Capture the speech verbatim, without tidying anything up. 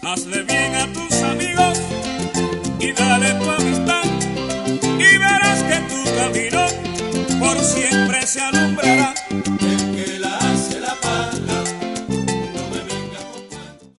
hazle bien a tus amigos y dale tu amistad, y verás que tu camino por siempre se alumbra.